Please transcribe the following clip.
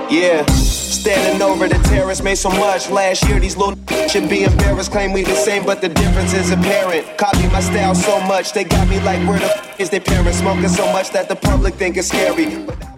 Yeah, standing over the terrace made so much. Last year these little should be embarrassed. Claim we the same, but the difference is apparent. Copy my style so much, they got me like where the is their parents? Smoking so much that the public think it's scary.